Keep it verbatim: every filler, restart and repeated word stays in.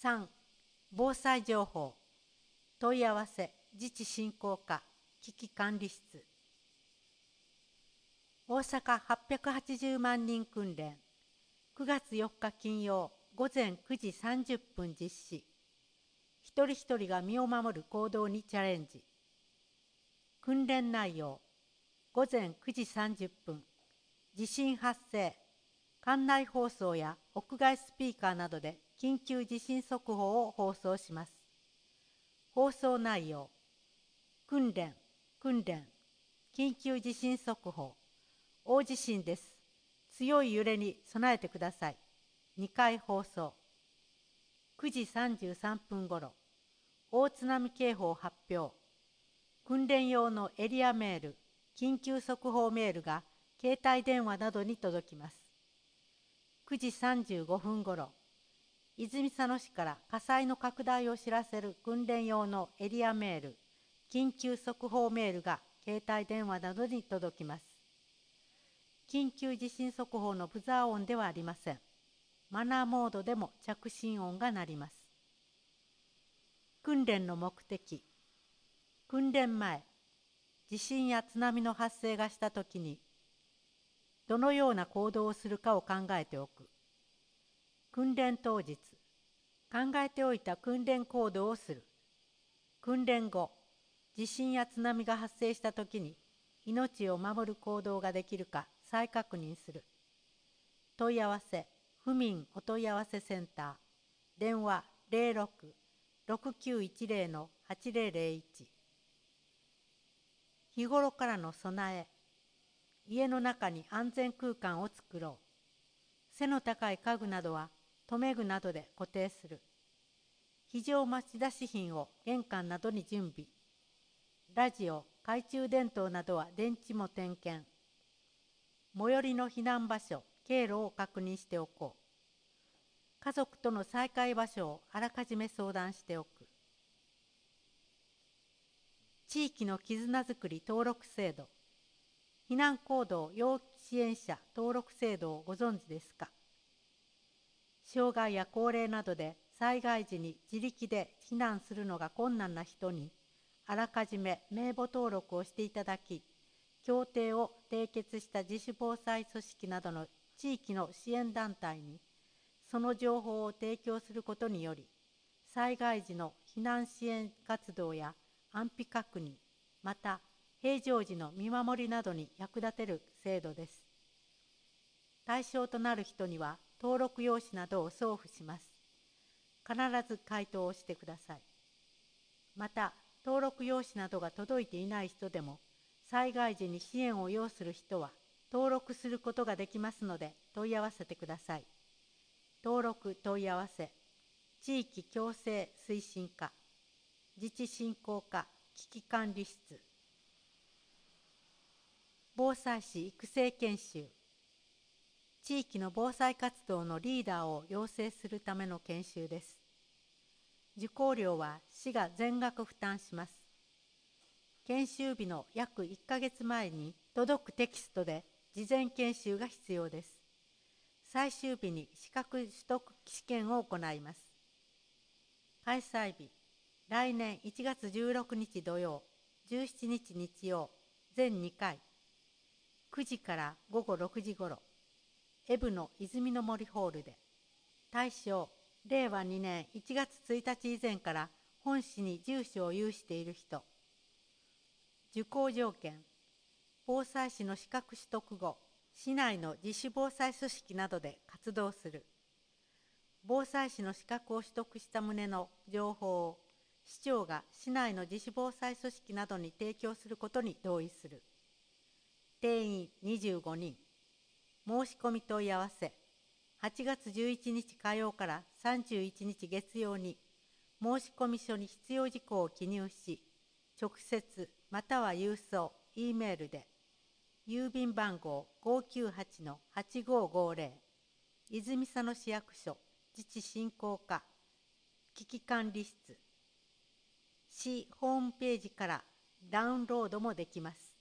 さん. 防災情報問い合わせ自治振興課危機管理室大阪はっぴゃくはちじゅうまん人訓練くがつよっか金曜午前くじさんじゅっぷん実施一人一人が身を守る行動にチャレンジ訓練内容午前くじさんじゅっぷん地震発生館内放送や屋外スピーカーなどで緊急地震速報を放送します。放送内容訓練訓練緊急地震速報大地震です。強い揺れに備えてください。にかい放送くじさんじゅうさんぷんごろ大津波警報発表訓練用のエリアメール緊急速報メールが携帯電話などに届きます。くじさんじゅうごふんごろ泉佐野市から火災の拡大を知らせる訓練用のエリアメール緊急速報メールが携帯電話などに届きます。緊急地震速報のブザー音ではありません。マナーモードでも着信音が鳴ります。訓練の目的訓練前地震や津波の発生がしたときにどのような行動をするかを考えておく。訓練当日、考えておいた訓練行動をする。訓練後、地震や津波が発生したときに命を守る行動ができるか再確認する。問い合わせ、府民お問い合わせセンター、電話 ゼロろく ろくきゅういちゼロ はちゼロゼロいち。日頃からの備え、家の中に安全空間を作ろう。背の高い家具などは留め具などで固定する。非常持ち出し品を玄関などに準備。ラジオ、懐中電灯などは電池も点検。最寄りの避難場所、経路を確認しておこう。家族との再会場所をあらかじめ相談しておく。地域の絆づくり登録制度。避難行動要支援者登録制度をご存知ですか？障害や高齢などで災害時に自力で避難するのが困難な人にあらかじめ名簿登録をしていただき、協定を締結した自主防災組織などの地域の支援団体にその情報を提供することにより、災害時の避難支援活動や安否確認、また平常時の見守りなどに役立てる制度です。対象となる人には登録用紙などを送付します。必ず回答をしてください。また、登録用紙などが届いていない人でも、災害時に支援を要する人は登録することができますので問い合わせてください。登録問い合わせ、地域共生推進課、自治振興課危機管理室、防災士育成研修、地域の防災活動のリーダーを養成するための研修です。受講料は市が全額負担します。研修日の約いっかげつまえに届くテキストで事前研修が必要です。最終日に資格取得試験を行います。開催日、来年いちがつじゅうろくにち土曜、じゅうしちにち日曜、全にかい、くじからごごろくじごろ、エブの泉の森ホールで、対象、れいわにねんいちがつついたち以前から本市に住所を有している人。受講条件、防災士の資格取得後、市内の自主防災組織などで活動する。防災士の資格を取得した旨の情報を市長が市内の自主防災組織などに提供することに同意する。定員にじゅうごにん。申し込み問い合わせ。はちがつじゅういちにち火曜からさんじゅういちにち月曜に申込書に必要事項を記入し、直接または郵送、Eメールで、郵便番号 ごきゅうはちのはちごごゼロ、泉佐野市役所、自治振興課、危機管理室、市ホームページからダウンロードもできます。